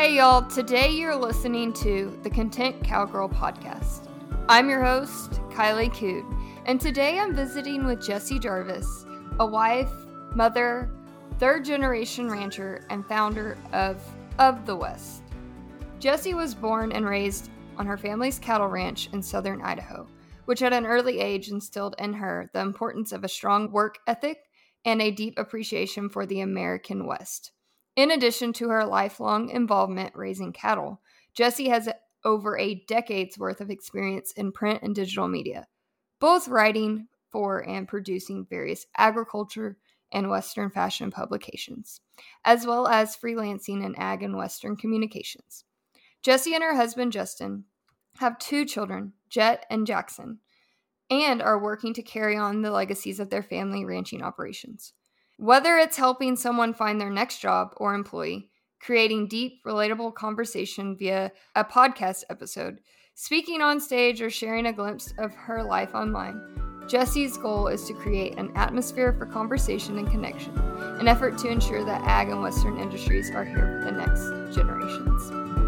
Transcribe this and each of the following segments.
Hey y'all, today you're listening to the Content Cowgirl podcast. I'm your host, Kylie Coon, and today I'm visiting with Jessie Jarvis, a wife, mother, third-generation rancher, and founder of the West. Jessie was born and raised on her family's cattle ranch in southern Idaho, which at an early age instilled in her the importance of a strong work ethic and a deep appreciation for the American West. In addition to her lifelong involvement raising cattle, Jessie has over a decade's worth of experience in print and digital media, both writing for and producing various agriculture and Western fashion publications, as well as freelancing in ag and Western communications. Jessie and her husband, Justin, have 2 children, Jet and Jackson, and are working to carry on the legacies of their family ranching operations. Whether it's helping someone find their next job or employee, creating deep, relatable conversation via a podcast episode, speaking on stage, or sharing a glimpse of her life online, Jessie's goal is to create an atmosphere for conversation and connection, an effort to ensure that ag and Western industries are here for the next generations.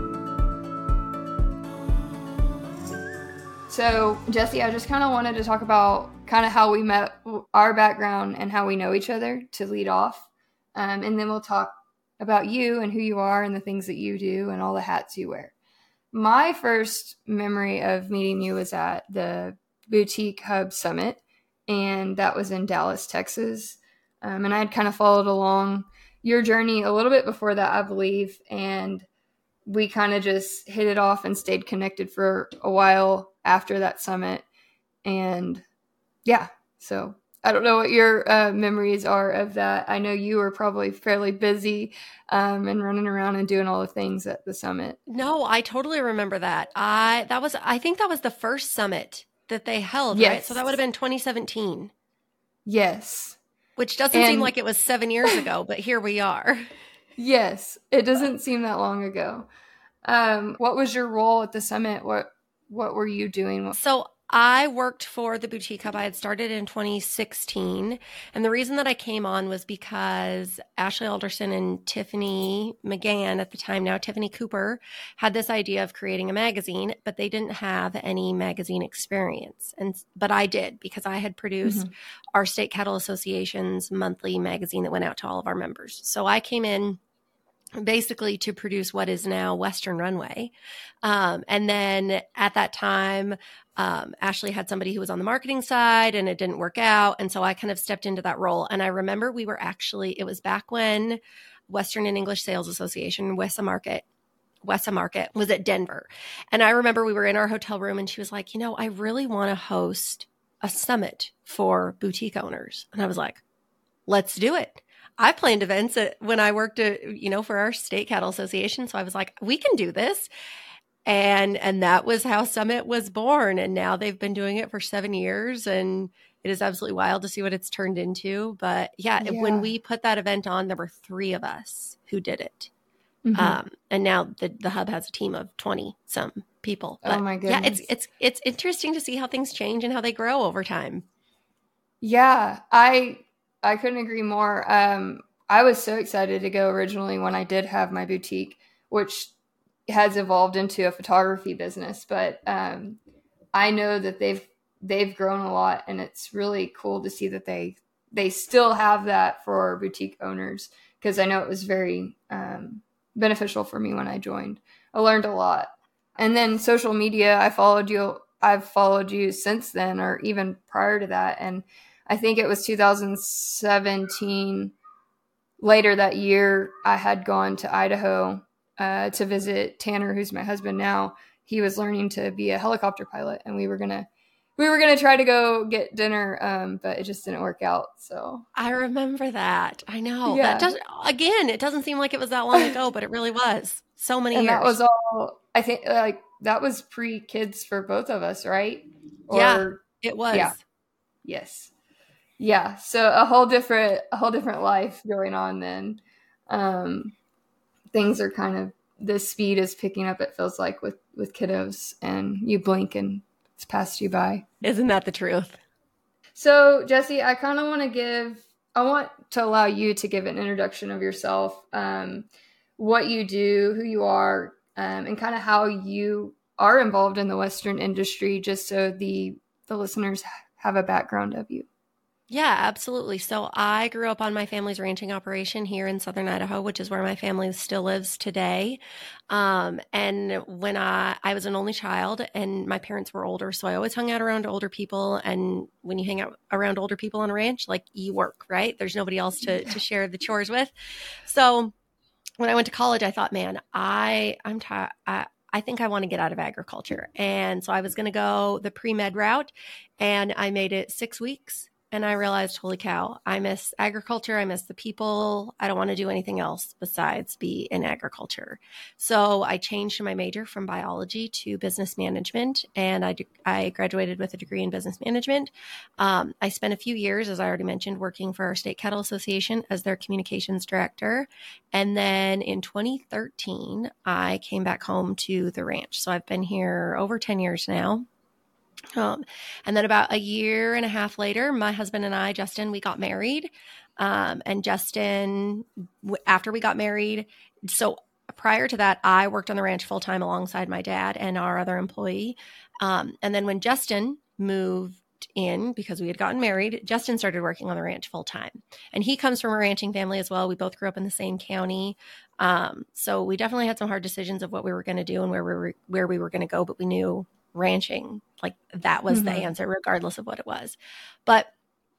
So, Jessie, I just kind of wanted to talk about kind of how we met, our background, and how we know each other to lead off. And then we'll talk about you and who you are and the things that you do and all the hats you wear. My first memory of meeting you was at the Boutique Hub Summit, and that was in Dallas, Texas. And I had kind of followed along your journey a little bit before that, I believe, and we kind of just hit it off and stayed connected for a while after that summit. And yeah, so I don't know what your memories are of that. I know you were probably fairly busy and running around and doing all the things at the summit. No, I totally remember that. I think that was the first summit that they held, yes. Right? So that would have been 2017. Yes. Which doesn't seem like it was 7 years ago, but here we are. Yes, it doesn't seem that long ago. What was your role at the summit? What were you doing? So I worked for the Boutique Hub. I had started in 2016. And the reason that I came on was because Ashley Alderson and Tiffany McGann, at the time now Tiffany Cooper, had this idea of creating a magazine, but they didn't have any magazine experience. But I did, because I had produced our State Cattle Association's monthly magazine that went out to all of our members. So I came in basically to produce what is now Western Runway. And then at that time, Ashley had somebody who was on the marketing side and it didn't work out. And so I kind of stepped into that role. And I remember it was back when Western and English Sales Association, WESA Market was at Denver. And I remember we were in our hotel room and she was like, I really want to host a summit for boutique owners. And I was like, let's do it. I planned events when I worked, for our State Cattle Association. So I was like, we can do this. And that was how Summit was born. And now they've been doing it for 7 years. And it is absolutely wild to see what it's turned into. But yeah, when we put that event on, there were 3 of us who did it. And now the Hub has a team of 20 some people. But oh my goodness. Yeah, it's interesting to see how things change and how they grow over time. Yeah, I couldn't agree more. I was so excited to go originally when I did have my boutique, which has evolved into a photography business. But I know that they've grown a lot, and it's really cool to see that they still have that for boutique owners, because I know it was very beneficial for me when I joined. I learned a lot. And then social media, I've followed you since then, or even prior to that. And I think it was 2017, later that year, I had gone to Idaho to visit Tanner, who's my husband now. He was learning to be a helicopter pilot, and we were gonna try to go get dinner, but it just didn't work out. So I remember that. I know. Yeah. It doesn't seem like it was that long ago, but it really was. So many years. That was all, I think, that was pre-kids for both of us, right? Yeah, it was. Yeah. Yes. Yeah, so a whole different life going on then. Things are kind of, the speed is picking up, it feels like, with kiddos, and you blink and it's passed you by. Isn't that the truth? So, Jessie, I want to allow you to give an introduction of yourself. what you do, who you are, and kind of how you are involved in the Western industry, just so the listeners have a background of you. Yeah, absolutely. So I grew up on my family's ranching operation here in Southern Idaho, which is where my family still lives today. And when I was an only child and my parents were older, so I always hung out around older people. And when you hang out around older people on a ranch, like you work, right? There's nobody else to share the chores with. So when I went to college, I thought, man, I'm tired. I think I want to get out of agriculture. And so I was going to go the pre-med route, and I made it 6 weeks. And I realized, holy cow, I miss agriculture. I miss the people. I don't want to do anything else besides be in agriculture. So I changed my major from biology to business management, and I graduated with a degree in business management. I spent a few years, as I already mentioned, working for our state cattle association as their communications director. And then in 2013, I came back home to the ranch. So I've been here over 10 years now. And then about a year and a half later, my husband and I, Justin, we got married. And Justin, after we got married, so prior to that, I worked on the ranch full time alongside my dad and our other employee. And then when Justin moved in, because we had gotten married, Justin started working on the ranch full time. And he comes from a ranching family as well. We both grew up in the same county. So we definitely had some hard decisions of what we were going to do and where we were going to go, but we knew ranching, like that was the answer, regardless of what it was. But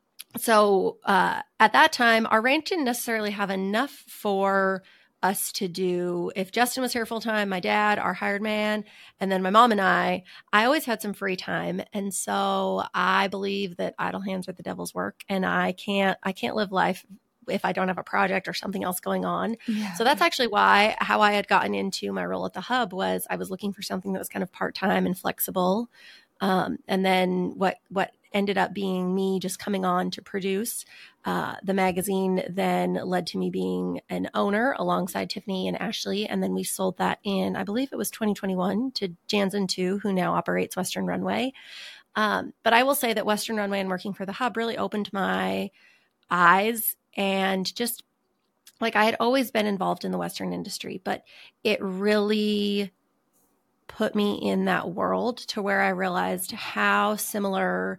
so at that time, our ranch didn't necessarily have enough for us to do. If Justin was here full time, my dad, our hired man, and then my mom and I always had some free time. And so I believe that idle hands are the devil's work, and I can't live life if I don't have a project or something else going on. Yeah. So that's actually how I had gotten into my role at the Hub was I was looking for something that was kind of part-time and flexible. And then what ended up being me just coming on to produce the magazine then led to me being an owner alongside Tiffany and Ashley. And then we sold that in, I believe it was 2021, to Jansen II, who now operates Western Runway. But I will say that Western Runway and working for the Hub really opened my eyes. And just like I had always been involved in the Western industry, but it really put me in that world to where I realized how similar,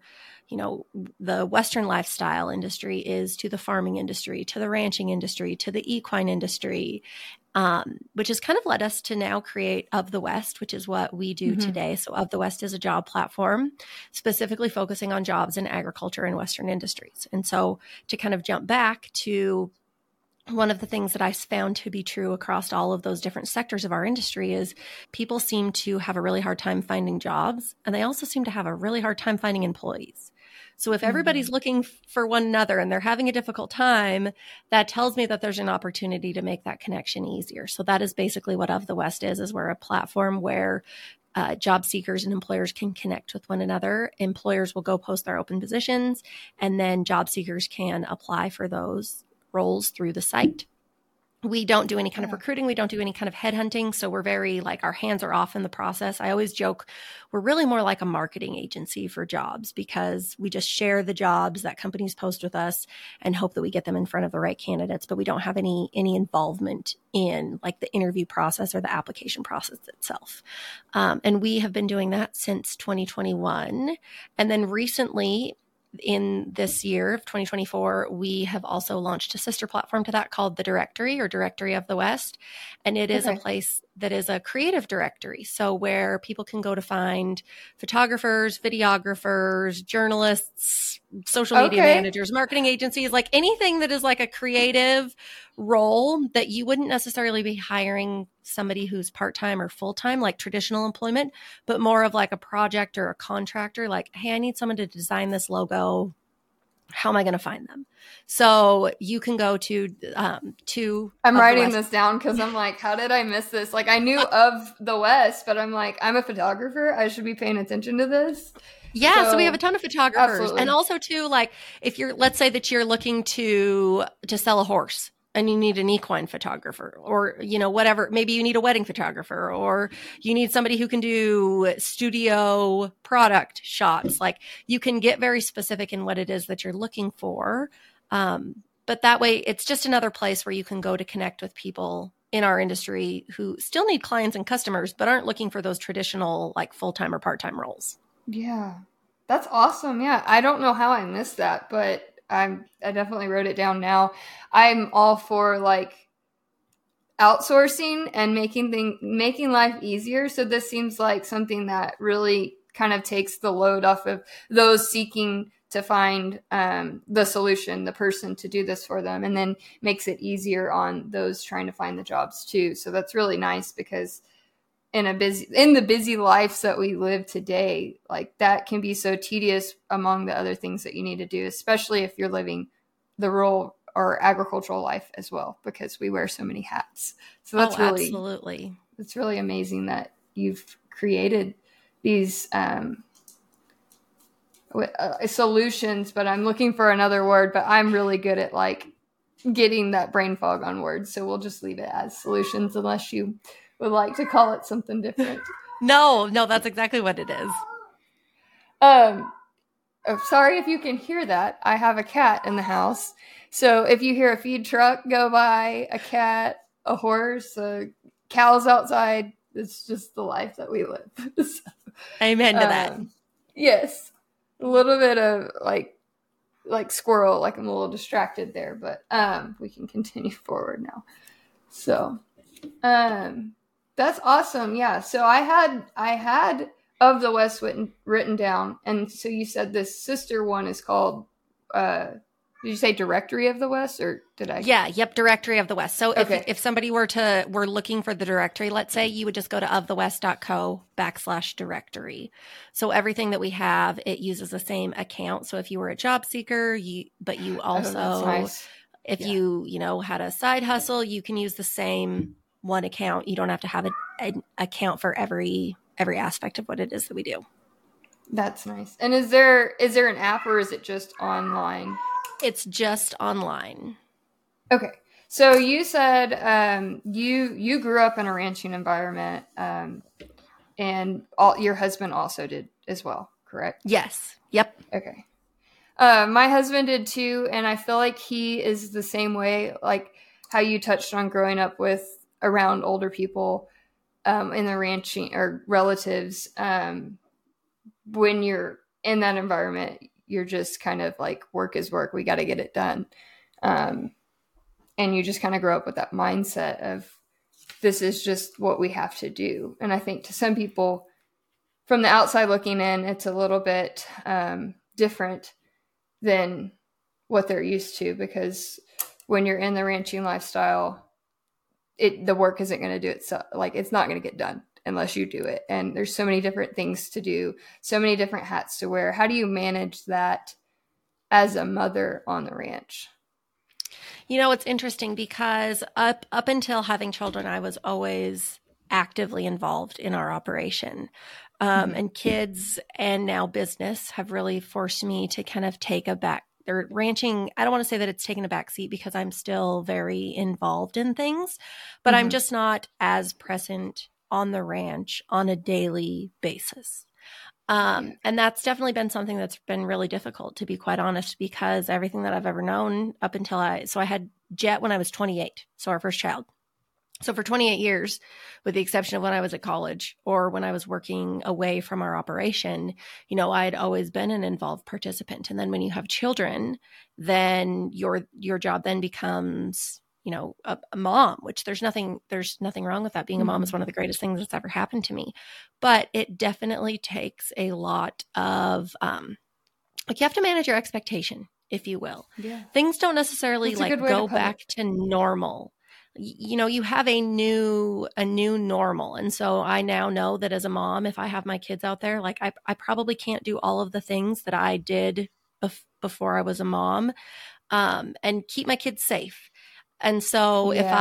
the Western lifestyle industry is to the farming industry, to the ranching industry, to the equine industry, which has kind of led us to now create Of the West, which is what we do today. So Of the West is a job platform specifically focusing on jobs in agriculture and Western industries. And so to kind of jump back to one of the things that I found to be true across all of those different sectors of our industry is people seem to have a really hard time finding jobs, and they also seem to have a really hard time finding employees. So if everybody's looking for one another and they're having a difficult time, that tells me that there's an opportunity to make that connection easier. So that is basically what Of the West is we're a platform where job seekers and employers can connect with one another. Employers will go post their open positions, and then job seekers can apply for those roles through the site. We don't do any kind of recruiting. We don't do any kind of headhunting. So we're very our hands are off in the process. I always joke we're really more like a marketing agency for jobs because we just share the jobs that companies post with us and hope that we get them in front of the right candidates, but we don't have any involvement in the interview process or the application process itself. And we have been doing that since 2021. And then recently, in this year of 2024, we have also launched a sister platform to that called The Directory, or Directory of the West. And it is a place that is a creative directory. So where people can go to find photographers, videographers, journalists, social media managers, marketing agencies, anything that is a creative role that you wouldn't necessarily be hiring somebody who's part-time or full-time, like traditional employment, but more of a project or a contractor, hey, I need someone to design this logo. How am I going to find them? So you can go to I'm writing this down because I'm how did I miss this? I knew Of the West, but I'm I'm a photographer. I should be paying attention to this. Yeah, so we have a ton of photographers. Absolutely. And also too, if let's say that you're looking to sell a horse and you need an equine photographer or, whatever, maybe you need a wedding photographer or you need somebody who can do studio product shots. You can get very specific in what it is that you're looking for. But that way it's just another place where you can go to connect with people in our industry who still need clients and customers, but aren't looking for those traditional like full-time or part-time roles. Yeah. That's awesome. Yeah. I don't know how I missed that, but I definitely wrote it down now. I'm all for like outsourcing and making life easier. So this seems like something that really kind of takes the load off of those seeking to find the solution, the person to do this for them, and then makes it easier on those trying to find the jobs too. So that's really nice, because in the busy lives that we live today, like that can be so tedious among the other things that you need to do, especially if you're living the rural or agricultural life as well, because we wear so many hats. So that's absolutely. It's really amazing that you've created these solutions, but I'm looking for another word, but I'm really good at like getting that brain fog on words. So we'll just leave it as solutions, unless you would like to call it something different. No, that's exactly what it is. Sorry if you can hear that. I have a cat in the house. So if you hear a feed truck go by, a cat, a horse, cows outside, it's just the life that we live. So, amen to that. Yes. A little bit of like squirrel, like I'm a little distracted there, but we can continue forward now. So that's awesome. Yeah. So I had Of the West written down, and so you said this sister one is called did you say Directory of the West, or did I? Yeah, yep, Directory of the West. So Okay. if somebody were looking for the directory, let's say, you would just go to ofthewest.co/directory. So everything that we have, it uses the same account. So if you were a job seeker, but you also, that's nice. If you had a side hustle, you can use the same one account. You don't have to have an account for every aspect of what it is that we do. That's nice. And is there an app, or is it just online? It's just online. Okay. So you said you grew up in a ranching environment, and your husband also did as well, correct? Yes. Yep. Okay. My husband did too, and I feel like he is the same way, like how you touched on growing up around older people in the ranching or relatives. When you're in that environment, you're just kind of like, work is work. We got to get it done. And you just kind of grow up with that mindset of, this is just what we have to do. And I think to some people from the outside looking in, it's a little bit different than what they're used to, because when you're in the ranching lifestyle, the work isn't going to do it. So like, it's not going to get done unless you do it. And there's so many different things to do, so many different hats to wear. How do you manage that as a mother on the ranch? It's interesting, because up until having children, I was always actively involved in our operation. And kids and now business have really forced me to kind of take they're ranching. I don't want to say that it's taken a back seat, because I'm still very involved in things, but I'm just not as present on the ranch on a daily basis. And that's definitely been something that's been really difficult, to be quite honest, because everything that I've ever known up until I had Jet when I was 28. So our first child. So for 28 years, with the exception of when I was at college or when I was working away from our operation, I'd always been an involved participant. And then when you have children, then your job then becomes, a mom, which there's nothing wrong with that. Being a mom is one of the greatest things that's ever happened to me. But it definitely takes a lot of, you have to manage your expectation, if you will. Yeah. Things don't necessarily go back to normal. You have a new normal. And so I now know that as a mom, if I have my kids out there, like I probably can't do all of the things that I did before I was a mom, and keep my kids safe. And so if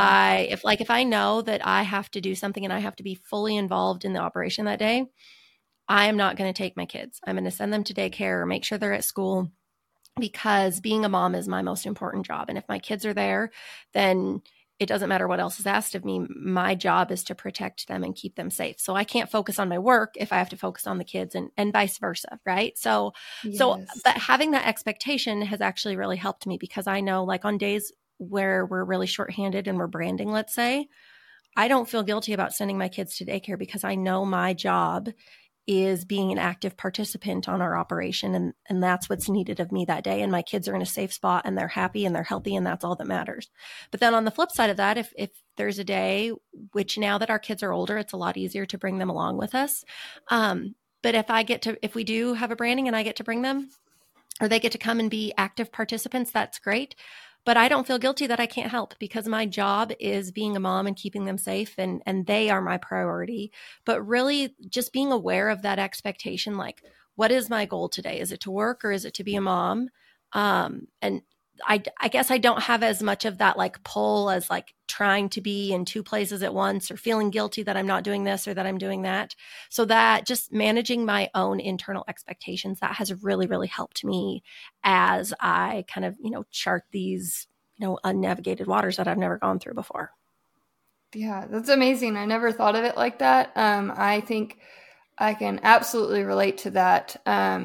I know that I have to do something and I have to be fully involved in the operation that day, I am not going to take my kids. I'm going to send them to daycare or make sure they're at school, because being a mom is my most important job. And if my kids are there, then it doesn't matter what else is asked of me. My job is to protect them and keep them safe. So I can't focus on my work if I have to focus on the kids, and vice versa. Right. So but having that expectation has actually really helped me, because I know, like, on days where we're really shorthanded and we're branding, let's say, I don't feel guilty about sending my kids to daycare because I know my job is being an active participant on our operation. And that's what's needed of me that day. And my kids are in a safe spot and they're happy and they're healthy. And that's all that matters. But then on the flip side of that, if there's a day, which now that our kids are older, it's a lot easier to bring them along with us. But if we do have a branding and I get to bring them, or they get to come and be active participants, that's great. But I don't feel guilty that I can't help because my job is being a mom and keeping them safe, and they are my priority. But really just being aware of that expectation, like, what is my goal today? Is it to work or is it to be a mom? And I guess I don't have as much of that like pull as like trying to be in two places at once or feeling guilty that I'm not doing this or that I'm doing that. So that just managing my own internal expectations, that has really, really helped me as I kind of, chart these, unnavigated waters that I've never gone through before. Yeah, that's amazing. I never thought of it like that. I think I can absolutely relate to that.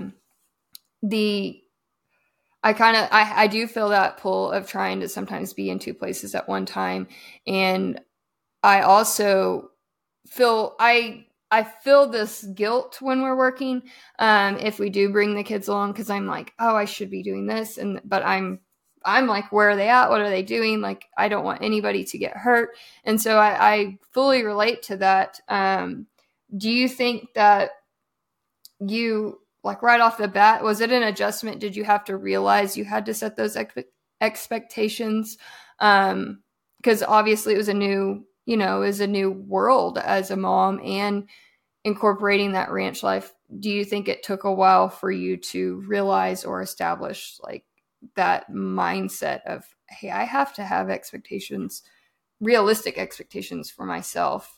I do feel that pull of trying to sometimes be in two places at one time. And I also feel, I feel this guilt when we're working. If we do bring the kids along, cause I'm like, oh, I should be doing this. But I'm like, where are they at? What are they doing? Like, I don't want anybody to get hurt. And so I fully relate to that. Do you think that you, like right off the bat, was it an adjustment? Did you have to realize you had to set those expectations? Because obviously it was a new world as a mom and incorporating that ranch life. Do you think it took a while for you to realize or establish like that mindset of, hey, I have to have expectations, realistic expectations for myself,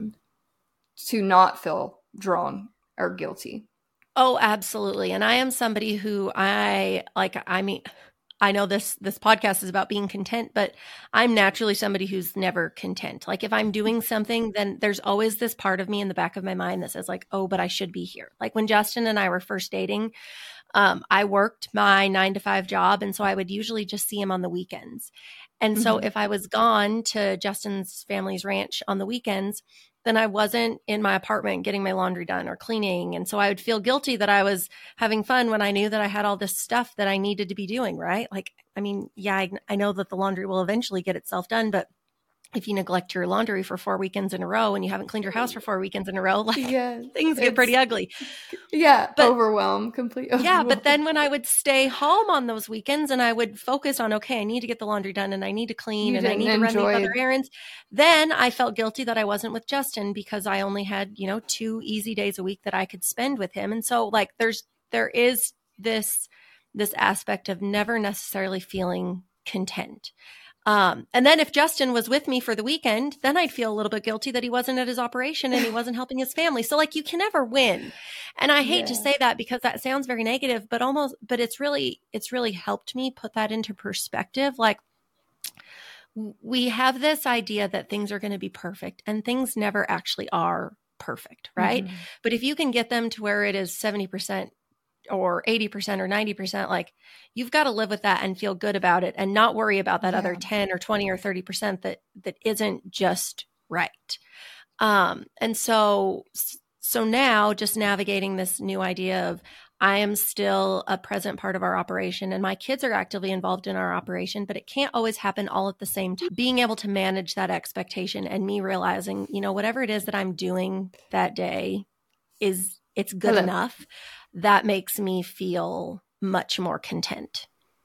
to not feel drawn or guilty? Oh, absolutely. And I am somebody who I know this podcast is about being content, but I'm naturally somebody who's never content. Like if I'm doing something, then there's always this part of me in the back of my mind that says like, oh, but I should be here. Like when Justin and I were first dating, I worked my 9-to-5 job. And so I would usually just see him on the weekends. And so if I was gone to Justin's family's ranch on the weekends, then I wasn't in my apartment getting my laundry done or cleaning. And so I would feel guilty that I was having fun when I knew that I had all this stuff that I needed to be doing, right? Like, I mean, yeah, I know that the laundry will eventually get itself done, but if you neglect your laundry for 4 weekends in a row and you haven't cleaned your house for 4 weekends in a row, like things get pretty ugly. Yeah. But, complete overwhelm. Yeah. But then when I would stay home on those weekends and I would focus on, okay, I need to get the laundry done and I need to clean and I need to run these other errands, then I felt guilty that I wasn't with Justin because I only had, 2 easy days a week that I could spend with him. And so like there is this aspect of never necessarily feeling content. And then if Justin was with me for the weekend, then I'd feel a little bit guilty that he wasn't at his operation and he wasn't helping his family. So like you can never win. And I hate to say that because that sounds very negative, but it's really helped me put that into perspective. Like we have this idea that things are going to be perfect and things never actually are perfect. Right. Mm-hmm. But if you can get them to where it is 70% or 80% or 90%, like you've got to live with that and feel good about it and not worry about that other 10 or 20 or 30% that isn't just right. And so now just navigating this new idea of I am still a present part of our operation and my kids are actively involved in our operation, but it can't always happen all at the same time. Being able to manage that expectation and me realizing, whatever it is that I'm doing that day it's good enough. That makes me feel much more content.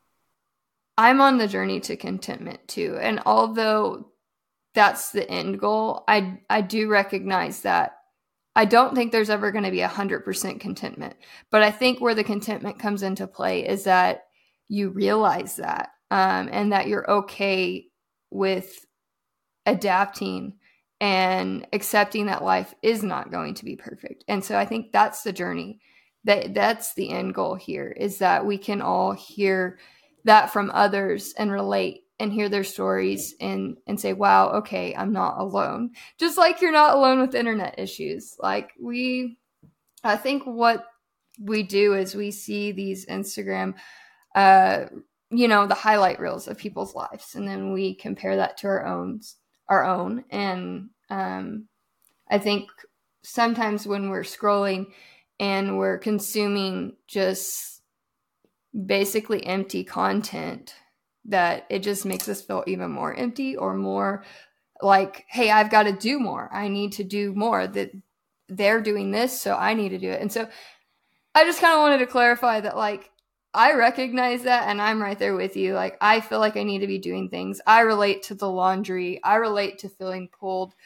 I'm on the journey to contentment too. And although that's the end goal, I do recognize that I don't think there's ever going to be 100% contentment. But I think where the contentment comes into play is that you realize that and that you're okay with adapting and accepting that life is not going to be perfect. And so I think that's the journey. That's the end goal here, is that we can all hear that from others and relate and hear their stories and say, wow, okay, I'm not alone. Just like you're not alone with internet issues. Like I think what we do is we see these Instagram, the highlight reels of people's lives. And then we compare that to our own. our own. And I think sometimes when we're scrolling and we're consuming just basically empty content, that it just makes us feel even more empty or more like, hey, I've got to do more. I need to do more. That they're doing this, so I need to do it. And so I just kind of wanted to clarify that, like, I recognize that and I'm right there with you. Like, I feel like I need to be doing things. I relate to the laundry. I relate to feeling pulled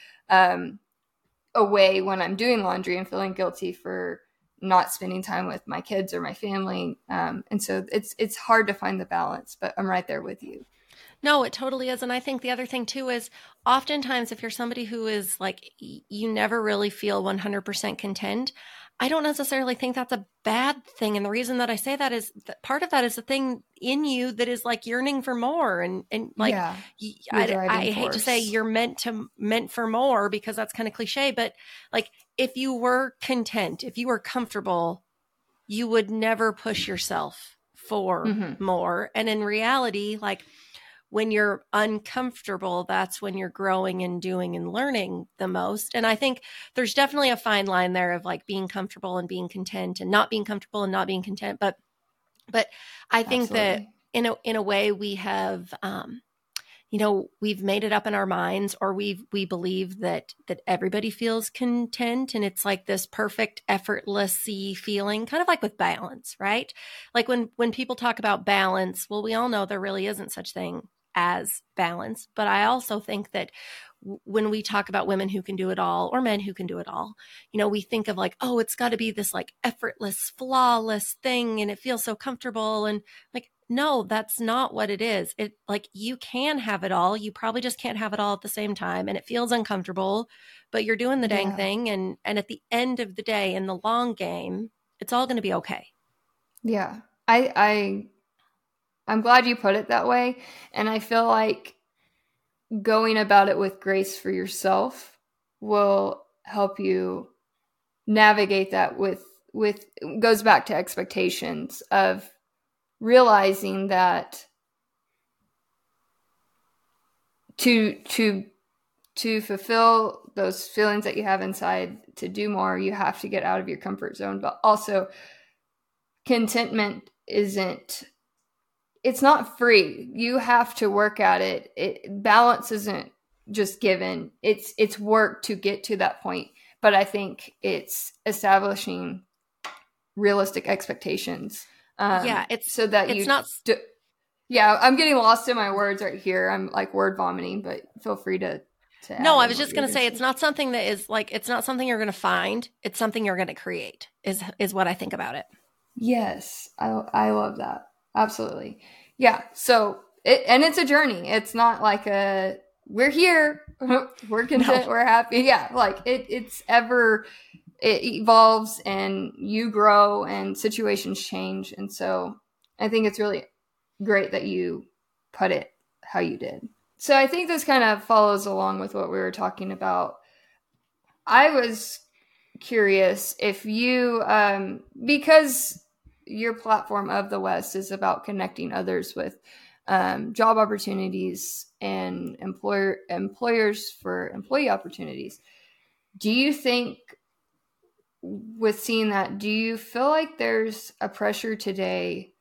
away when I'm doing laundry and feeling guilty for not spending time with my kids or my family. And so it's hard to find the balance, but I'm right there with you. No, it totally is. And I think the other thing too is oftentimes if you're somebody who is like, you never really feel 100% content, I don't necessarily think that's a bad thing. And the reason that I say that is that part of that is the thing in you that is like yearning for more. And like, Yeah, I hate to say you're meant for more because that's kind of cliche, but like if you were content, if you were comfortable, you would never push yourself for more. And in reality, like, when you're uncomfortable, that's when you're growing and doing and learning the most. And I think there's definitely a fine line there of like being comfortable and being content and not being comfortable and not being content. But I think that in a way we have, we've made it up in our minds, or we believe that everybody feels content, and it's like this perfect effortlessy feeling, kind of like with balance, right? Like when people talk about balance, well, we all know there really isn't such thing as balance. But I also think that when we talk about women who can do it all or men who can do it all, we think of like, oh, it's got to be this like effortless, flawless thing, and it feels so comfortable. And like, no, that's not what it is. It like you can have it all. You probably just can't have it all at the same time. And it feels uncomfortable, but you're doing the dang thing. And at the end of the day, in the long game, it's all going to be okay. Yeah. I'm glad you put it that way. And I feel like going about it with grace for yourself will help you navigate that with goes back to expectations of realizing that to fulfill those feelings that you have inside, to do more, you have to get out of your comfort zone. But also, contentment it's not free. You have to work at it. Balance isn't just given. It's work to get to that point. But I think it's establishing realistic expectations. It's so that it's you not. Yeah, I'm getting lost in my words right here. I'm like word vomiting, but feel free to No, I was just going to say it's not something that is like, it's not something you're going to find. It's something you're going to create is what I think about it. Yes. I love that. Absolutely. Yeah. So it's a journey. It's not like we're here, we're content, we're happy. Yeah. Like it evolves and you grow and situations change. And so I think it's really great that you put it how you did. So I think this kind of follows along with what we were talking about. I was curious if you, because your platform of the West is about connecting others with job opportunities and employers for employee opportunities. Do you think, with seeing that, do you feel like there's a pressure today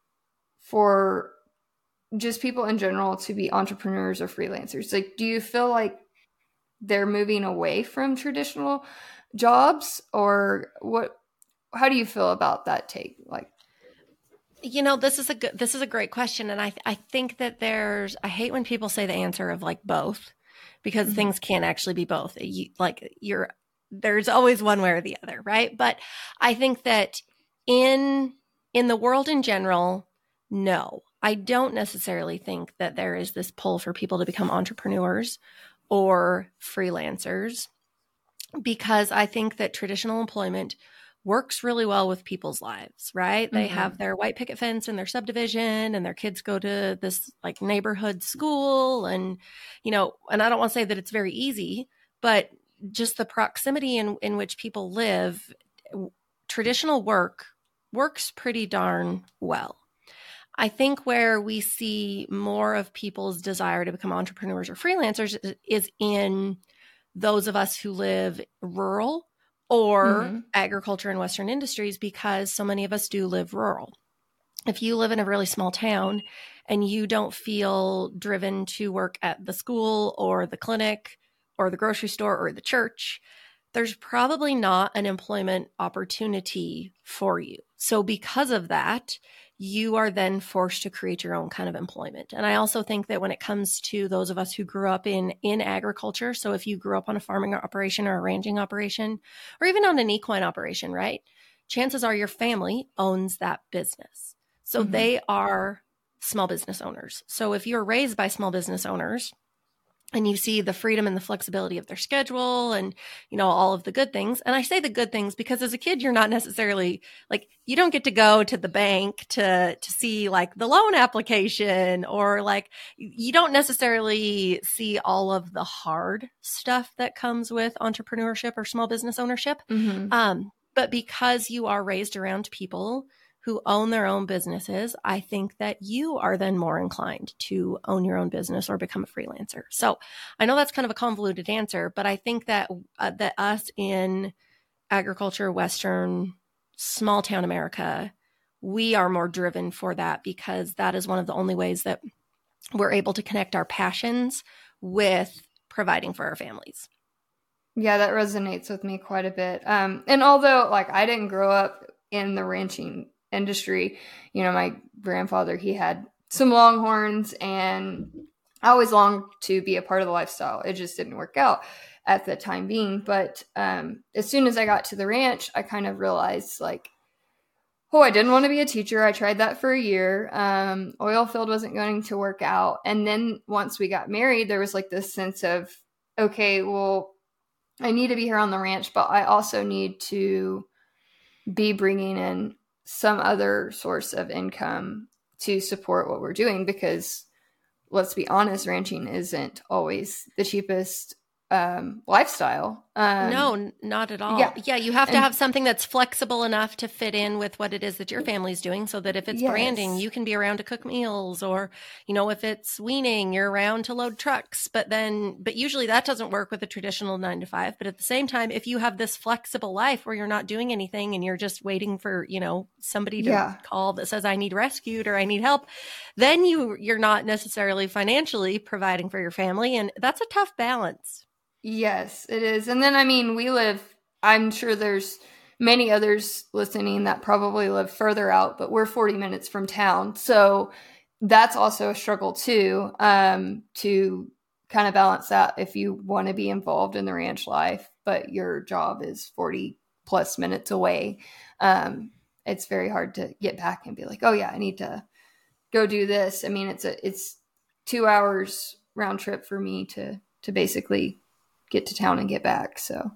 for just people in general to be entrepreneurs or freelancers? Like, do you feel like they're moving away from traditional jobs, or what? How do you feel about that take? Like, this is a great question. And I think that I hate when people say the answer of like both, because things can't actually be both. There's always one way or the other, right? But I think that in the world in general, no, I don't necessarily think that there is this pull for people to become entrepreneurs or freelancers, because I think that traditional employment works really well with people's lives, right? They have their white picket fence in their subdivision, and their kids go to this like neighborhood school, and and I don't want to say that it's very easy, but just the proximity in which people live, traditional work works pretty darn well. I think where we see more of people's desire to become entrepreneurs or freelancers is in those of us who live rural or agriculture and Western industries, because so many of us do live rural. If you live in a really small town and you don't feel driven to work at the school or the clinic or the grocery store or the church, there's probably not an employment opportunity for you. So because of that, you are then forced to create your own kind of employment. And I also think that when it comes to those of us who grew up in agriculture, so if you grew up on a farming operation or a ranching operation, or even on an equine operation, right? Chances are your family owns that business. So they are small business owners. So if you're raised by small business owners, and you see the freedom and the flexibility of their schedule and, all of the good things. And I say the good things because as a kid, you're not necessarily like, you don't get to go to the bank to see like the loan application, or like, you don't necessarily see all of the hard stuff that comes with entrepreneurship or small business ownership. But because you are raised around people who own their own businesses, I think that you are then more inclined to own your own business or become a freelancer. So I know that's kind of a convoluted answer, but I think that that us in agriculture, Western, small town America, we are more driven for that, because that is one of the only ways that we're able to connect our passions with providing for our families. Yeah, that resonates with me quite a bit. And although like I didn't grow up in the ranching industry, my grandfather, he had some longhorns, and I always longed to be a part of the lifestyle. It just didn't work out at the time being. But as soon as I got to the ranch, I kind of realized like, I didn't want to be a teacher. I tried that for a year. Oil field wasn't going to work out. And then once we got married, there was like this sense of, okay, well, I need to be here on the ranch, but I also need to be bringing in some other source of income to support what we're doing, because let's be honest, ranching isn't always the cheapest lifestyle. No, not at all. Yeah, you have to have something that's flexible enough to fit in with what it is that your family's doing, so that if it's branding, you can be around to cook meals, or, if it's weaning, you're around to load trucks. But usually that doesn't work with a traditional 9 to 5. But at the same time, if you have this flexible life where you're not doing anything and you're just waiting for, somebody to call that says I need rescued or I need help, then you're not necessarily financially providing for your family. And that's a tough balance. Yes, it is. And then, I'm sure there's many others listening that probably live further out, but we're 40 minutes from town. So that's also a struggle too, to kind of balance that if you want to be involved in the ranch life, but your job is 40 plus minutes away. It's very hard to get back and be like, oh yeah, I need to go do this. It's 2 hours round trip for me to basically get to town and get back. So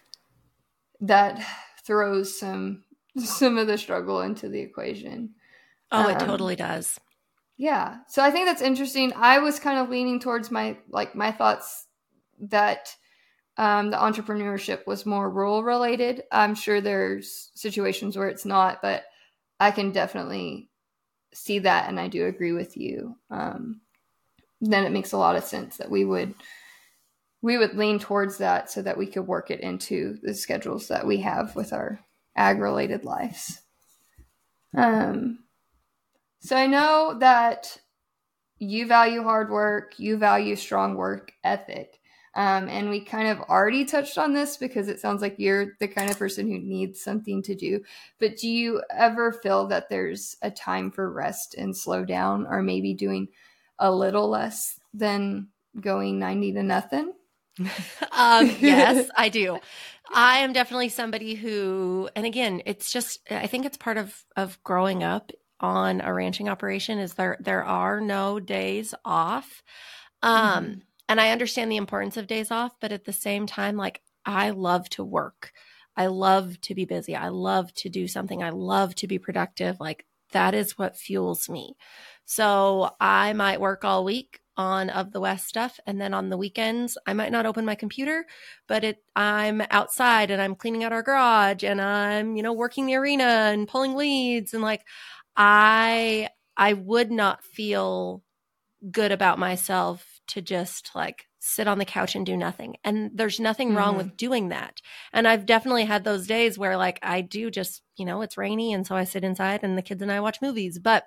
that throws some of the struggle into the equation. Oh, it totally does. Yeah. So I think that's interesting. I was kind of leaning towards my thoughts that the entrepreneurship was more rural related. I'm sure there's situations where it's not, but I can definitely see that. And I do agree with you. Then it makes a lot of sense that we would lean towards that so that we could work it into the schedules that we have with our ag-related lives. So I know that you value hard work, you value strong work ethic. And we kind of already touched on this because it sounds like you're the kind of person who needs something to do. But do you ever feel that there's a time for rest and slow down, or maybe doing a little less than going 90 to nothing? Yes, I do. I am definitely somebody who, and again, it's just, I think it's part of growing up on a ranching operation is there are no days off. And I understand the importance of days off, but at the same time, like, I love to work. I love to be busy. I love to do something. I love to be productive. Like, that is what fuels me. So I might work all week on Of the West stuff. And then on the weekends, I might not open my computer, but I'm outside and I'm cleaning out our garage and I'm, working the arena and pulling leads. And like, I I would not feel good about myself to just like sit on the couch and do nothing. And there's nothing wrong with doing that. And I've definitely had those days where like I do just, it's rainy. And so I sit inside and the kids and I watch movies. But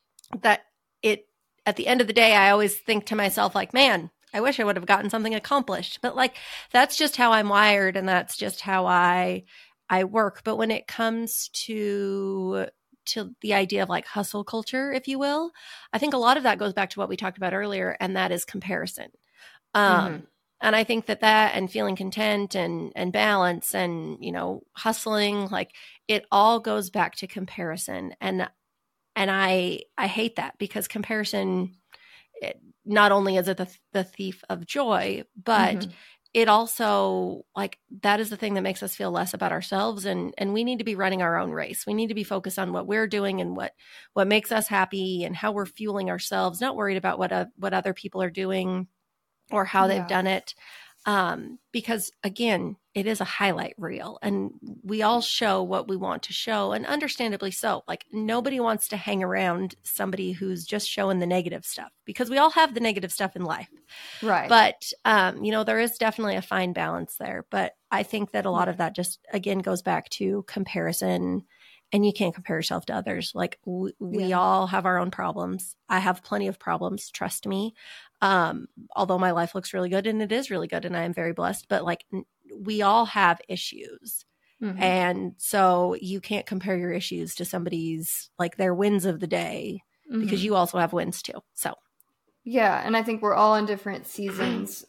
at the end of the day, I always think to myself like, man, I wish I would have gotten something accomplished. But like, that's just how I'm wired. And that's just how I work. But when it comes to the idea of like hustle culture, if you will, I think a lot of that goes back to what we talked about earlier, and that is comparison. And I think that and feeling content and balance and, hustling, like it all goes back to comparison. And I hate that, because comparison, not only is it the thief of joy, but it also, like, that is the thing that makes us feel less about ourselves. And we need to be running our own race. We need to be focused on what we're doing and what makes us happy and how we're fueling ourselves, not worried about what other people are doing or how they've done it. Because again, it is a highlight reel, and we all show what we want to show, and understandably so. Like, nobody wants to hang around somebody who's just showing the negative stuff, because we all have the negative stuff in life. Right. But, there is definitely a fine balance there. But I think that a lot of that just, again, goes back to comparison, and you can't compare yourself to others. Like we all have our own problems. I have plenty of problems, trust me. Although my life looks really good, and it is really good, and I am very blessed, but like we all have issues. And so you can't compare your issues to somebody's, like, their wins of the day, because you also have wins too. So. Yeah. And I think we're all in different seasons.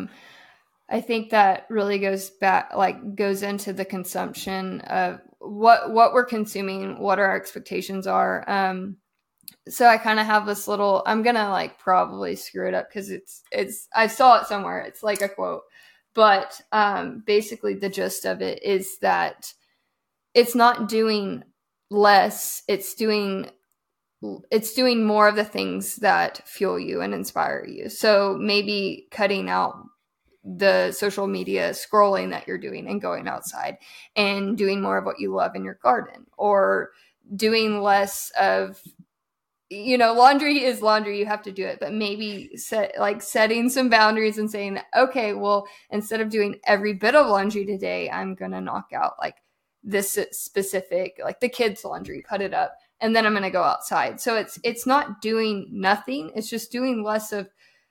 I think that really goes into the consumption of what we're consuming, what our expectations are. So I kind of have this little, I'm going to like probably screw it up because I saw it somewhere. It's like a quote, but basically the gist of it is that it's not doing less. It's doing more of the things that fuel you and inspire you. So maybe cutting out the social media scrolling that you're doing and going outside and doing more of what you love in your garden, or doing less of, laundry is laundry. You have to do it, but maybe setting some boundaries and saying, okay, well, instead of doing every bit of laundry today, I'm going to knock out like this specific, like the kids' laundry, put it up, and then I'm going to go outside. So it's not doing nothing. It's just doing less of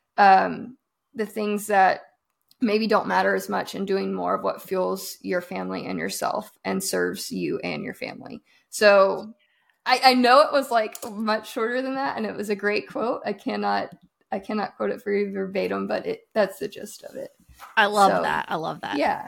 the things that maybe don't matter as much, and doing more of what fuels your family and yourself and serves you and your family. So I know it was like much shorter than that, and it was a great quote. I cannot quote it for you verbatim, but that's the gist of it. I love that. Yeah.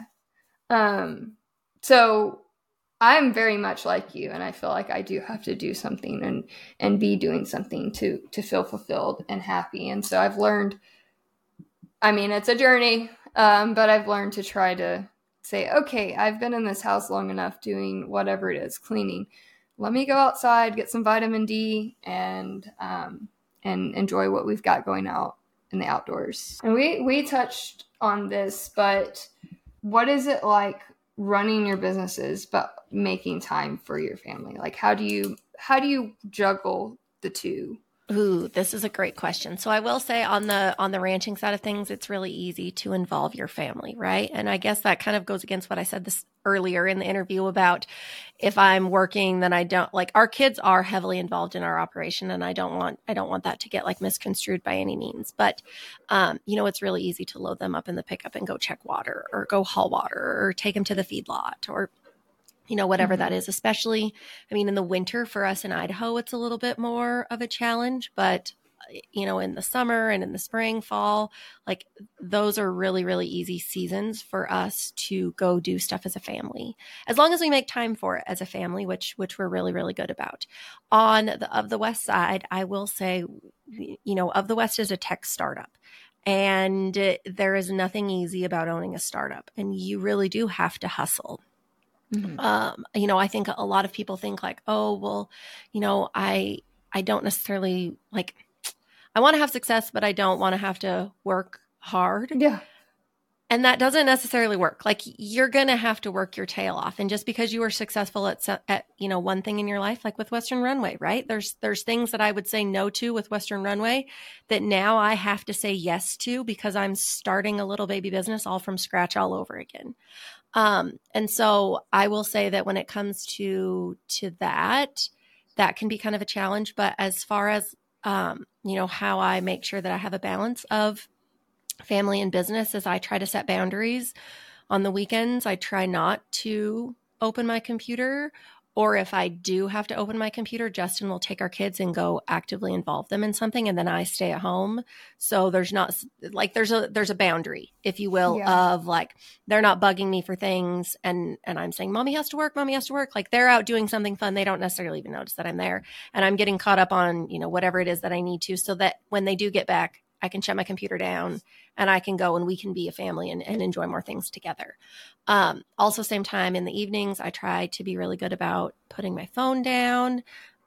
So I'm very much like you, and I feel like I do have to do something and be doing something to feel fulfilled and happy. And so I've learned, I mean, it's a journey, but I've learned to try to say, okay, I've been in this house long enough doing whatever it is, cleaning. Let me go outside, get some vitamin D, and enjoy what we've got going out in the outdoors. And we touched on this, but what is it like running your businesses but making time for your family? Like, how do you juggle the two? Ooh, this is a great question. So I will say on the ranching side of things, it's really easy to involve your family, right? And I guess that kind of goes against what I said this earlier in the interview about if I'm working, then I don't, like, our kids are heavily involved in our operation, and I don't want that to get like misconstrued by any means. But it's really easy to load them up in the pickup and go check water, or go haul water, or take them to the feedlot, or whatever that is. Especially, I mean, in the winter for us in Idaho, it's a little bit more of a challenge, but in the summer and in the spring, fall, like, those are really, really easy seasons for us to go do stuff as a family, as long as we make time for it as a family, which we're really, really good about. Of the West side, I will say, Of the West is a tech startup. And there is nothing easy about owning a startup, and you really do have to hustle. I think a lot of people think like, oh, well, I don't necessarily, like, I want to have success, but I don't want to have to work hard. Yeah. And that doesn't necessarily work. Like you're going to have to work your tail off. And just because you were successful at, you know, one thing in your life, like with Western Runway, right? There's things that I would say no to with Western Runway that now I have to say yes to because I'm starting a little baby business all from scratch all over again. And so I will say that when it comes to that can be kind of a challenge. But as far as, you know, how I make sure that I have a balance of family and business is I try to set boundaries on the weekends. I try not to open my computer, or if I do have to open my computer, Justin will take our kids and go actively involve them in something. And then I stay at home. So there's not like, there's a boundary, if you will, of like, they're not bugging me for things. And I'm saying, mommy has to work. Like they're out doing something fun. They don't necessarily even notice that I'm there, and I'm getting caught up on, you know, whatever it is that I need to, so that when they do get back, I can shut my computer down and I can go and we can be a family and enjoy more things together. Also, same time in the evenings, I try to be really good about putting my phone down.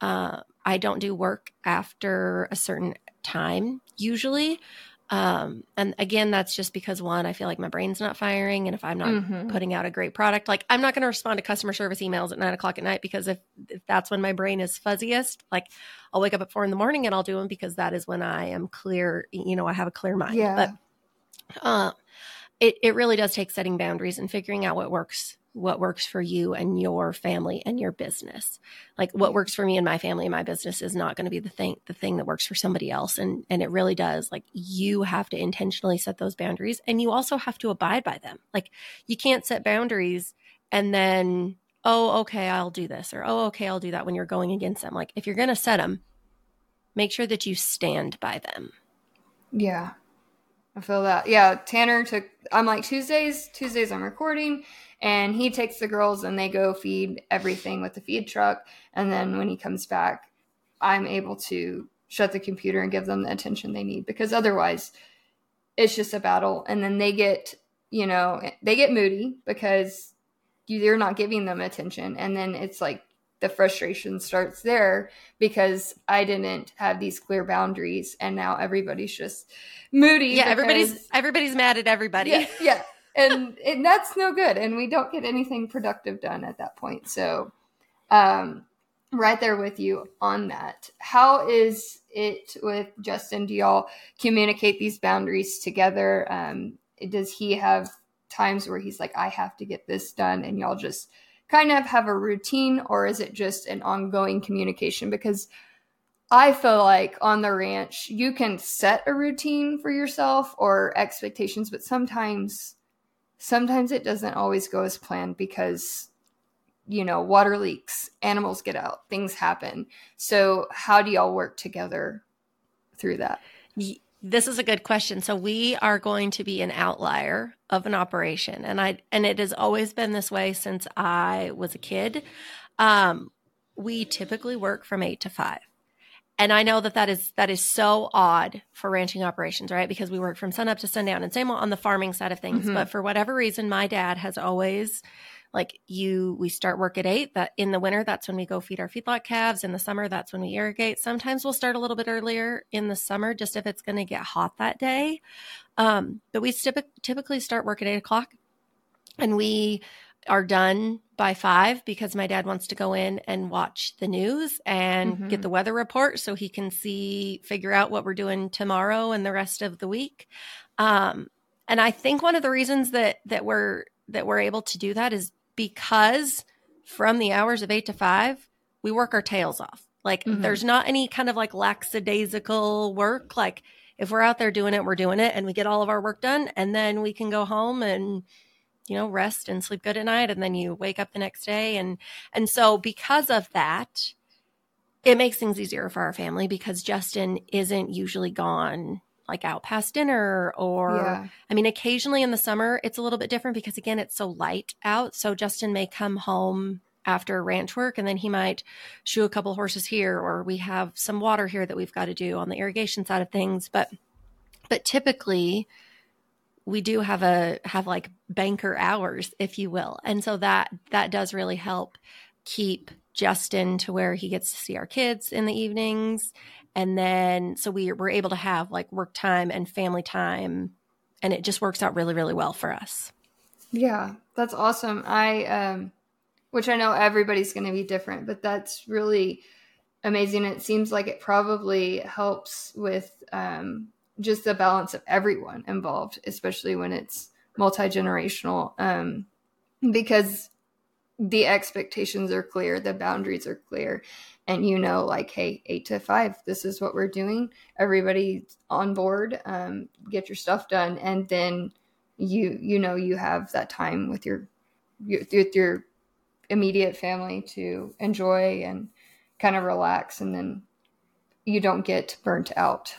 I don't do work after a certain time usually. And again, that's just because one, I feel like my brain's not firing. And if I'm not putting out a great product, like I'm not going to respond to customer service emails at 9:00 at night, because if that's when my brain is fuzziest, like I'll wake up at 4 a.m. and I'll do them, because that is when I am clear, you know, I have a clear mind. Yeah. But it really does take setting boundaries and figuring out what works for you and your family and your business. Like what works for me and my family and my business is not going to be the thing that works for somebody else. And it really does. Like you have to intentionally set those boundaries, and you also have to abide by them. Like you can't set boundaries and then, oh, okay, I'll do this, or, oh, okay, I'll do that, when you're going against them. Like if you're going to set them, make sure that you stand by them. Yeah. I feel that. Yeah. Tanner I'm like Tuesdays I'm recording, and he takes the girls and they go feed everything with the feed truck. And then when he comes back, I'm able to shut the computer and give them the attention they need, because otherwise it's just a battle. And then they get moody because you're not giving them attention. And then it's like the frustration starts there, because I didn't have these clear boundaries, and now everybody's just moody. Yeah, everybody's mad at everybody. Yeah. And that's no good. And we don't get anything productive done at that point. So right there with you on that. How is it with Justin? Do y'all communicate these boundaries together? Does he have times where he's like, I have to get this done, and y'all just kind of have a routine, or is it just an ongoing communication? Because I feel like on the ranch, you can set a routine for yourself or expectations, but sometimes it doesn't always go as planned, because, you know, water leaks, animals get out, things happen. So how do y'all work together through that? This is a good question. So we are going to be an outlier of an operation. And it has always been this way since I was a kid. We typically work from 8 to 5. And I know that is so odd for ranching operations, right? Because we work from sun up to sundown, and same on the farming side of things. But for whatever reason, my dad has always, like, we start work at 8. That in the winter, that's when we go feed our feedlot calves. In the summer, that's when we irrigate. Sometimes we'll start a little bit earlier in the summer, just if it's going to get hot that day. But we typically start work at 8:00, and we are done by 5, because my dad wants to go in and watch the news and get the weather report so he can figure out what we're doing tomorrow and the rest of the week. And I think one of the reasons that we're able to do that is because from the hours of 8 to 5, we work our tails off. Like there's not any kind of like lackadaisical work. Like if we're out there doing it, we're doing it, and we get all of our work done, and then we can go home and, you know, rest and sleep good at night. And then you wake up the next day. And so because of that, it makes things easier for our family, because Justin isn't usually gone like out past dinner, or, I mean, occasionally in the summer, it's a little bit different because again, it's so light out. So Justin may come home after ranch work, and then he might shoe a couple horses here, or we have some water here that we've got to do on the irrigation side of things. But typically we do have like banker hours, if you will. And so that does really help keep Justin to where he gets to see our kids in the evenings. And then, so we're able to have like work time and family time it just works out really, really well for us. Yeah, that's awesome. Which I know everybody's going to be different, but that's really amazing. It seems like it probably helps with just the balance of everyone involved, especially when it's multi-generational, because the expectations are clear, the boundaries are clear, and like, hey, 8 to 5, this is what we're doing. Everybody on board, get your stuff done, and then you have that time with your immediate family to enjoy and kind of relax, and then you don't get burnt out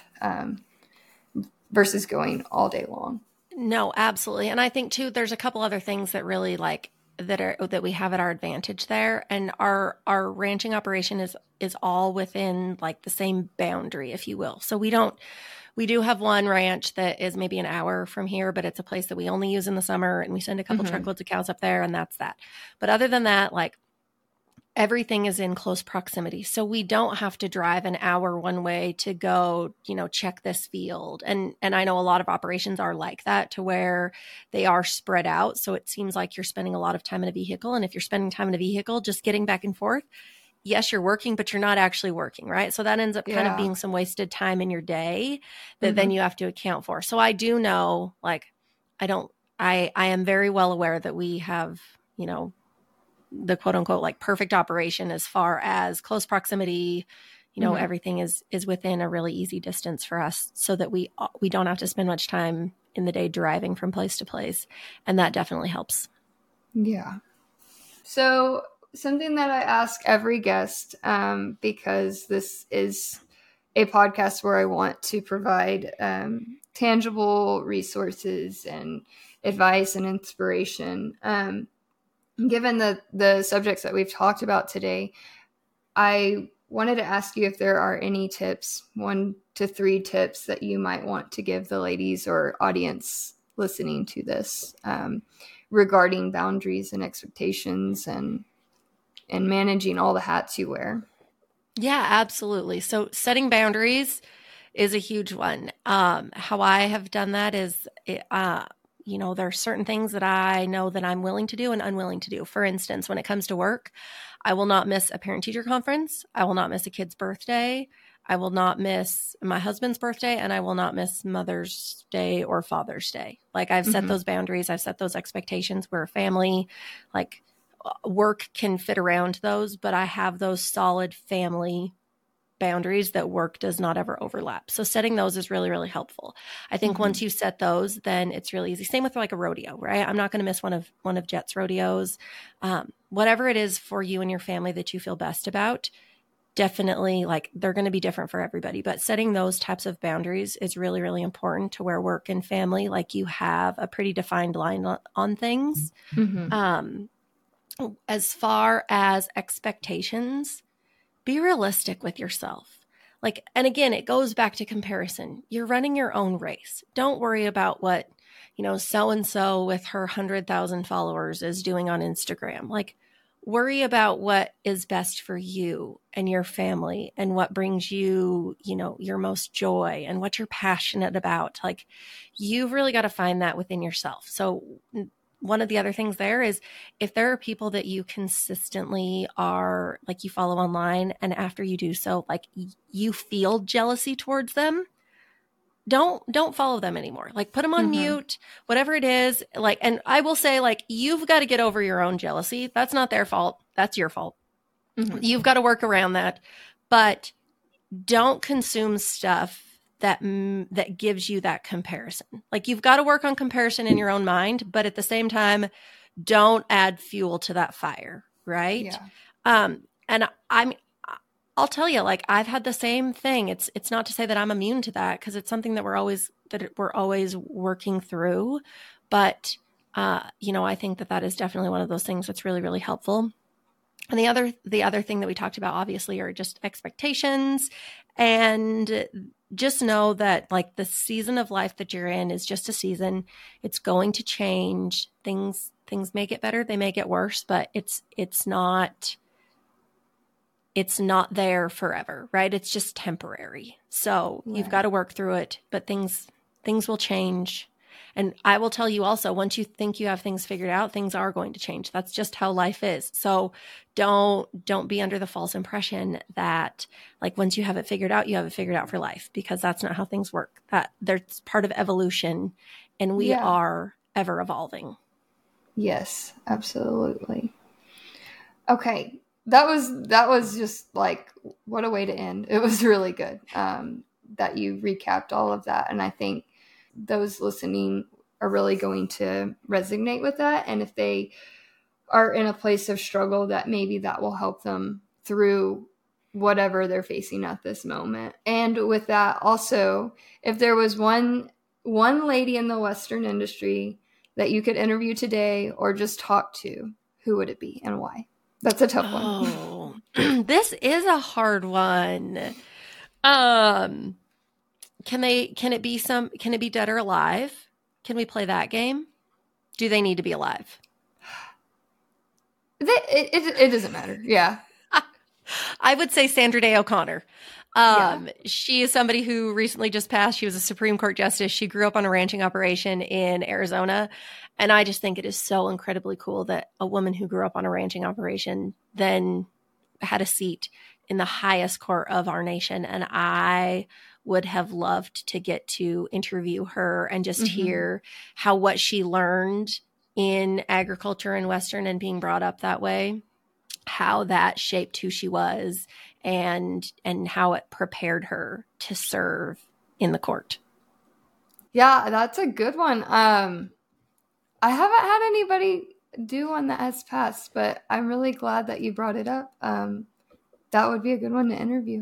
versus going all day long. No, absolutely. And I think too, there's a couple other things that really that we have at our advantage there. And our ranching operation is all within like the same boundary, if you will. So we do have one ranch that is maybe an hour from here, but it's a place that we only use in the summer, and we send a couple truckloads of cows up there, and that's that. But other than that, like, everything is in close proximity. So we don't have to drive an hour one way to go, check this field. And I know a lot of operations are like that, to where they are spread out. So it seems like you're spending a lot of time in a vehicle. And if you're spending time in a vehicle, just getting back and forth, yes, you're working, but you're not actually working, right? So that ends up kind of being some wasted time in your day that then you have to account for. So I do know, like, I am very well aware that we have, the quote unquote, like, perfect operation as far as close proximity, everything is within a really easy distance for us, so that we don't have to spend much time in the day driving from place to place. And that definitely helps. Yeah. So something that I ask every guest, because this is a podcast where I want to provide tangible resources and advice and inspiration. Given the subjects that we've talked about today, I wanted to ask you if there are any tips, 1 to 3 tips that you might want to give the ladies or audience listening to this, regarding boundaries and expectations and managing all the hats you wear. Yeah, absolutely. So setting boundaries is a huge one. How I have done that is, there are certain things that I know that I'm willing to do and unwilling to do. For instance, when it comes to work, I will not miss a parent-teacher conference. I will not miss a kid's birthday. I will not miss my husband's birthday, and I will not miss Mother's Day or Father's Day. Like, I've set those boundaries. I've set those expectations. We're a family. Like, work can fit around those, but I have those solid family boundaries that work does not ever overlap. So setting those is really, really helpful. I think once you set those, then it's really easy. Same with like a rodeo, right? I'm not going to miss one of Jet's rodeos. Whatever it is for you and your family that you feel best about, definitely, like, they're going to be different for everybody, but setting those types of boundaries is really, really important, to where work and family, like, you have a pretty defined line on things. As far as expectations, be realistic with yourself. Like, and again, it goes back to comparison. You're running your own race. Don't worry about what, so-and-so with her 100,000 followers is doing on Instagram. Like, worry about what is best for you and your family, and what brings you, your most joy, and what you're passionate about. Like, you've really got to find that within yourself. So one of the other things there is, if there are people that you consistently are, like, you follow online, and after you do so, like, you feel jealousy towards them, don't follow them anymore. Like, put them on mute, whatever it is. Like, and I will say, like, you've got to get over your own jealousy. That's not their fault. That's your fault. You've got to work around that, but don't consume stuff that gives you that comparison. Like, you've got to work on comparison in your own mind, but at the same time, don't add fuel to that fire. Right. Yeah. And I'll tell you, like, I've had the same thing. It's not to say that I'm immune to that, because it's something that we're always working through. But, I think that is definitely one of those things that's really, really helpful. And the other thing that we talked about, obviously, are just expectations. And just know that, like, the season of life that you're in is just a season. It's going to change. Things may get better, they may get worse, but it's not there forever, right? It's just temporary. So You've got to work through it, but things will change. And I will tell you also, once you think you have things figured out, things are going to change. That's just how life is. So don't be under the false impression that like once you have it figured out, you have it figured out for life, because that's not how things work. That there's part of evolution, and we are ever evolving. Yes, absolutely. Okay. That was just like, what a way to end. It was really good that you recapped all of that. And I think those listening are really going to resonate with that. And if they are in a place of struggle, that maybe that will help them through whatever they're facing at this moment. And with that, also, if there was one lady in the Western industry that you could interview today or just talk to, who would it be and why? That's a tough one. This is a hard one. Can it be dead or alive? Can we play that game? Do they need to be alive? It doesn't matter. Yeah. I would say Sandra Day O'Connor. She is somebody who recently just passed. She was a Supreme Court justice. She grew up on a ranching operation in Arizona. And I just think it is so incredibly cool that a woman who grew up on a ranching operation then had a seat in the highest court of our nation. And I would have loved to get to interview her and just hear how what she learned in agriculture in Western and being brought up that way, how that shaped who she was and how it prepared her to serve in the court. Yeah, that's a good one. I haven't had anybody do one that has passed, but I'm really glad that you brought it up. That would be a good one to interview.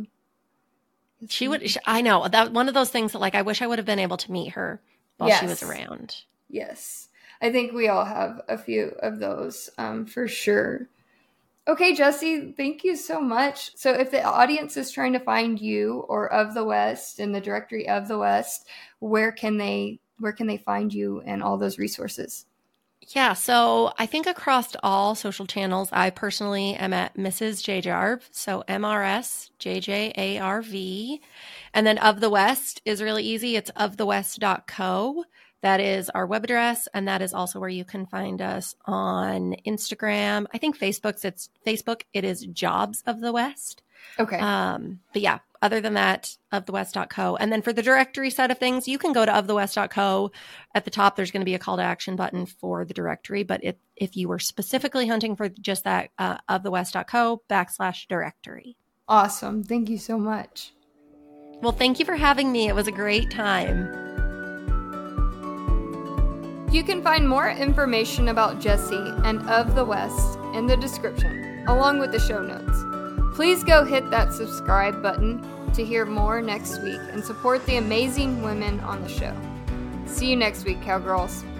I know that one of those things that like, I wish I would have been able to meet her while she was around. Yes. I think we all have a few of those, for sure. Okay, Jesse, thank you so much. So if the audience is trying to find you or Of the West in the directory Of the West, where can they find you and all those resources? Yeah, so I think across all social channels, I personally am at Mrs. J-Jarv, so MRS JJARV. And then Of the West is really easy. It's ofthewest.co. That is our web address, and that is also where you can find us on Instagram. I think Facebook, it is Jobs of the West. Okay. But yeah, other than that, ofthewest.co. And then for the directory side of things, you can go to ofthewest.co. At the top, there's going to be a call to action button for the directory. But if you were specifically hunting for just that, ofthewest.co/directory. Awesome. Thank you so much. Well, thank you for having me. It was a great time. You can find more information about Jesse and Of the West in the description, along with the show notes. Please go hit that subscribe button to hear more next week and support the amazing women on the show. See you next week, cowgirls.